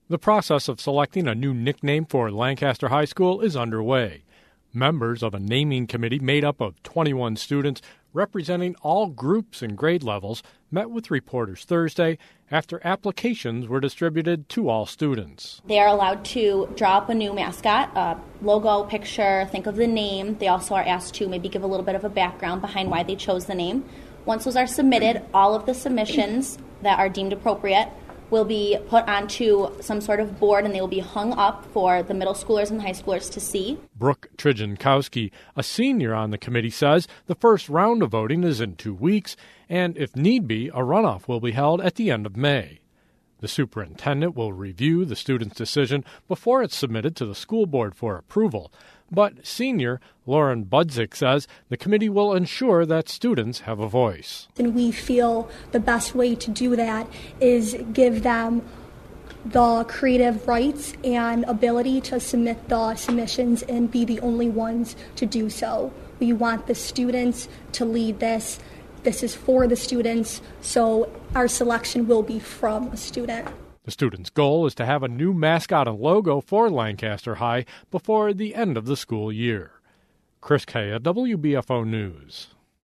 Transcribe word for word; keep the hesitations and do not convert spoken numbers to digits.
The process of selecting a new nickname for Lancaster High School is underway. Members of a naming committee made up of twenty-one students representing all groups and grade levels met with reporters Thursday after applications were distributed to all students. They are allowed to draw up a new mascot, a logo, picture, think of the name. They also are asked to maybe give a little bit of a background behind why they chose the name. Once those are submitted, all of the submissions that are deemed appropriate will be put onto some sort of board, and they will be hung up for the middle schoolers and high schoolers to see. Brooke Trijankowski, a senior on the committee, says the first round of voting is in two weeks, and if need be, a runoff will be held at the end of May. The superintendent will review the student's decision before it's submitted to the school board for approval. But senior Lauren Budzik says the committee will ensure that students have a voice. And we feel the best way to do that is give them the creative rights and ability to submit the submissions and be the only ones to do so. We want the students to lead this. This is for the students, so our selection will be from a student. The students' goal is to have a new mascot and logo for Lancaster High before the end of the school year. Chris Kaya, W B F O News.